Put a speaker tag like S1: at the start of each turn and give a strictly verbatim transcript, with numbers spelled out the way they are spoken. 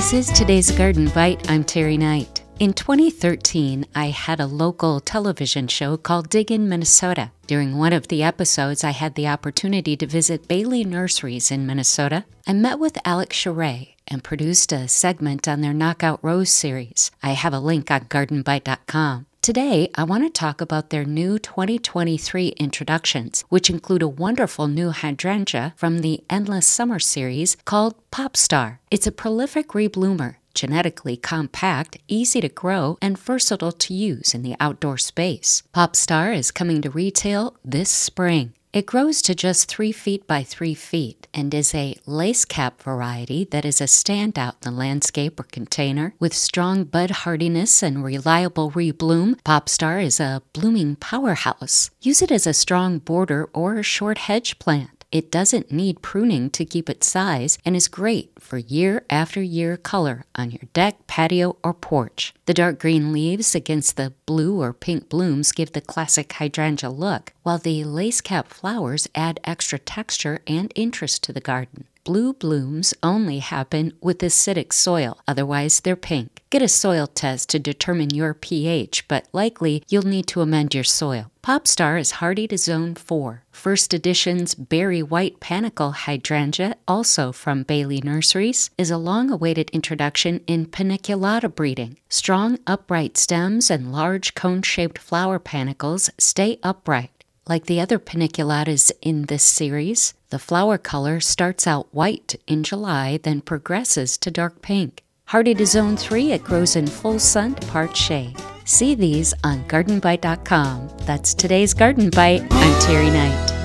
S1: This is today's Garden Bite. I'm Terry Knight. In twenty thirteen, I had a local television show called Diggin' Minnesota. During one of the episodes, I had the opportunity to visit Bailey Nurseries in Minnesota. I met with Alex Charay and produced a segment on their Knockout Rose series. I have a link on garden bite dot com. Today, I want to talk about their new twenty twenty-three introductions, which include a wonderful new hydrangea from the Endless Summer series called Popstar. It's a prolific rebloomer, genetically compact, easy to grow, and versatile to use in the outdoor space. Popstar is coming to retail this spring. It grows to just three feet by three feet and is a lace cap variety that is a standout in the landscape or container. With strong bud hardiness and reliable rebloom, Popstar is a blooming powerhouse. Use it as a strong border or a short hedge plant. It doesn't need pruning to keep its size and is great for year after year color on your deck, patio, or porch. The dark green leaves against the blue or pink blooms give the classic hydrangea look, while the lace cap flowers add extra texture and interest to the garden. Blue blooms only happen with acidic soil, otherwise they're pink. Get a soil test to determine your pH, but likely you'll need to amend your soil. Popstar is hardy to zone four. First Edition's Berry White Panicle Hydrangea, also from Bailey Nurseries, is a long-awaited introduction in paniculata breeding. Strong, upright stems and large cone-shaped flower panicles stay upright. Like the other paniculatas in this series, the flower color starts out white in July, then progresses to dark pink. Hardy to zone three, it grows in full sun to part shade. See these on garden bite dot com. That's today's Garden Bite. I'm Terry Knight.